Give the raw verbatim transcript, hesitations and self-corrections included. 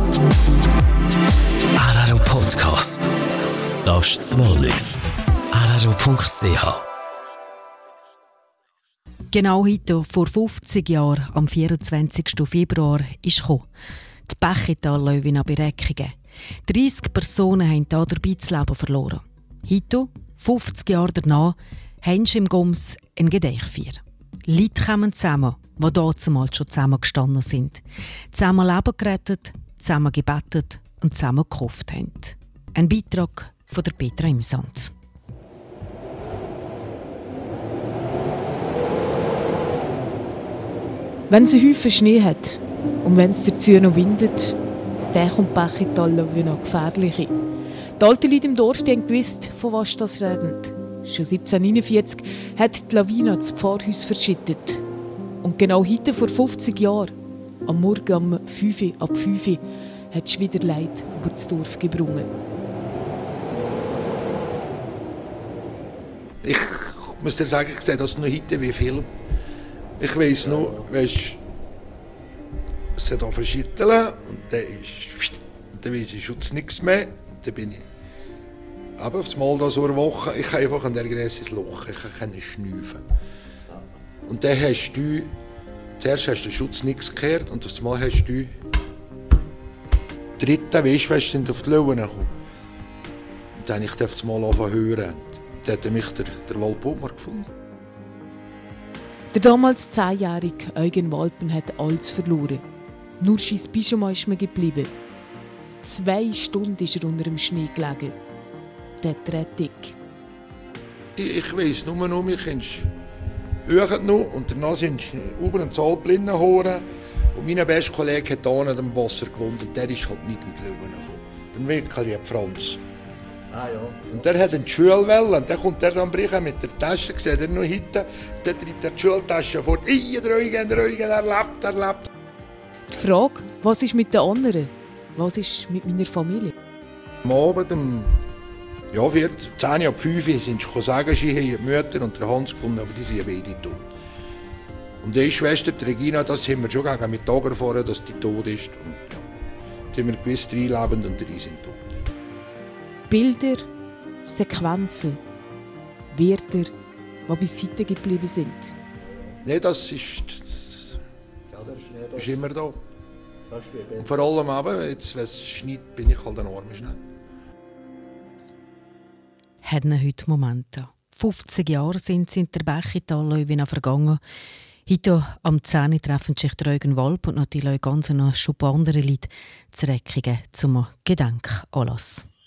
R R O Podcast. Das ist das Wallis. R R O Punkt C H. Genau heute, vor fünfzig Jahren, am vierundzwanzigsten Februar, ist gekommen. Die Becchetal-Löwin bei Reckingen. dreissig Personen haben hier dabei das Leben verloren. Heute, fünfzig Jahre danach, haben sie im Goms ein Gedenkfeier. Leute kommen zusammen, die damals schon zusammengestanden sind. Zusammen Leben gerettet, zusammen gebetet und zusammen gehofft haben. Ein Beitrag von der Petra Imsanz. Wenn es einen Haufen Schnee hat und wenn es dazu noch windet, dann kommt Becchetal wie noch gefährliche. Die alten Leute im Dorf die haben gewusst, von was das redet. Schon siebzehnhundertneunundvierzig hat die Lawine das Pfarrhaus verschüttet. Und genau heute, vor fünfzig Jahren, am Morgen um fünf Uhr, ab fünf Uhr, hat es wieder Leid über das Dorf gebrungen. Ich muss dir sagen, ich sehe das noch heute wie Film. Ich weiss noch, weißt, es hat angefangen zu schütteln und dann ist, dann weiss ich schon nichts mehr. Und dann bin ich aber aufs Mal da so eine Woche, ich kann einfach an der Gräse ins Loch, ich kann nicht schnüffeln. Und dann hast du, zuerst hast du den Schutz nichts gehört und aufs Mal hast du dritten, weißt du, sind auf die Löwen gekommen. Und dann habe ich aufs Mal angefangen zu hören. Dann hat mich der, der Walputmer gefunden. Der damals zehnjährige Eugen Walpen hat alles verloren. Nur sein Pyjama ist mir geblieben. Zwei Stunden ist er unter dem Schnee gelegen. Der Rettung. Ich, ich weiss nur noch, wir können hören noch und danach sind sie über den Zahlblinden holen. Und mein bester Kollege hat hier an dem Wasser gewohnt und der ist halt nicht in die Löwen gekommen. Der wirklich Franz. Ah, ja. Und der hat eine Schulwelle und dann kommt er dann brechen mit der Tasche, sieht er noch hinten, dann treibt er die Schultasche fort. «Ih, der Eugen, der Eugen, er lebt, er lebt!» Die Frage, was ist mit den anderen? Was ist mit meiner Familie? Am Abend, um ja, vier, zehn ab fünf sind sie sagen, sie haben die Mutter und der Hans gefunden, aber die sind beide tot. Und die Schwester, die Regina, das haben wir schon gegen Mittag erfahren, dass die tot ist. Und ja, die haben wir gewusst, drei lebend und drei sind tot. Bilder, Sequenzen, Wörter, die bis heute geblieben sind. Nein, das ist, das Ja, das ist, nicht, das ist immer da. Das ist Und vor allem aber, jetzt, wenn es schneit, bin ich halt ein armer Schnee. Haben heute Momente. fünfzig Jahre sind sie in der Becchetal-Löwin vergangen. Heute am zehn Uhr treffen sich der Eugen Walp und natürlich ganz noch ein paar andere Leute zu Reckingen zum Gedenkanlass.